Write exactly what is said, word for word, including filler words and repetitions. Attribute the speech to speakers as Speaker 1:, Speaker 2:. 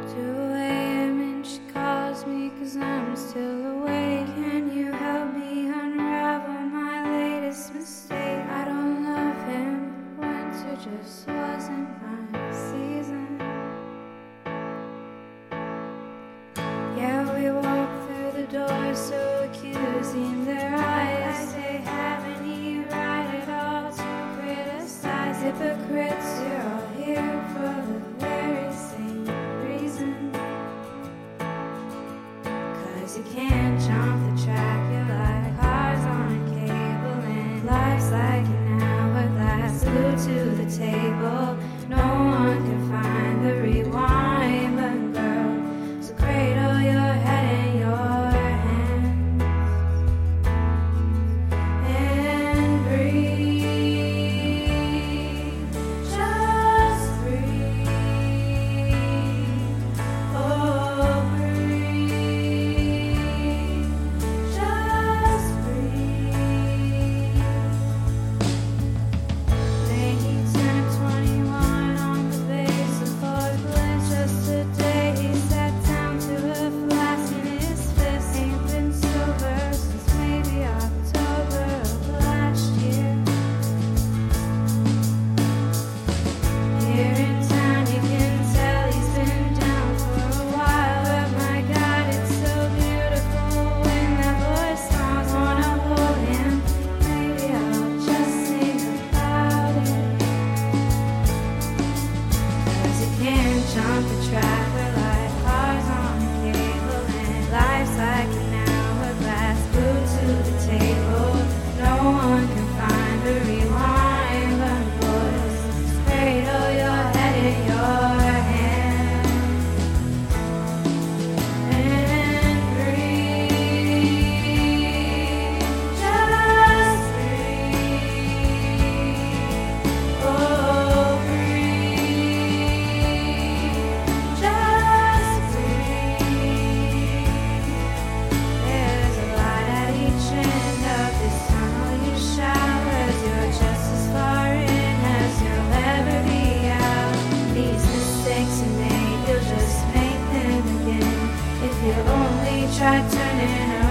Speaker 1: two a.m. and she calls me 'cause I'm still awake. Can you help me unravel my latest mistake? I don't love him, winter just wasn't my season. Yeah, we walk through the door so accusing their eyes. I say, haven't he right at all to criticize? Hypocrites, you're all here for the very same reason. 'Cause you can't jump the track, you're like cars on a cable, and life's like an hourglass glued to the table. No one can find the rewind button, girl, so cradle your head in your hands and breathe, just breathe, oh breathe, just breathe. Then he turned twenty-one on the base of Portland just today. He sat down to a flask in his fist. Ain't been sober since maybe October of last year. Here in town you can tell he's been down for a while. But my God, it's so beautiful when that voice songs. Wanna hold him, maybe I'll just sing about it. 'Cause you can't jump the track, we're like cars on a cable, and life's like an hourglass glued to the table. No one can find the rewind button, boys. Just cradle your head in your hand and breathe, just breathe, oh breathe, just breathe. There's a light at each end of this tunnel you showers. You're just as far in as you'll ever be out. These mistakes you made, you'll just make them again if you only try turning around.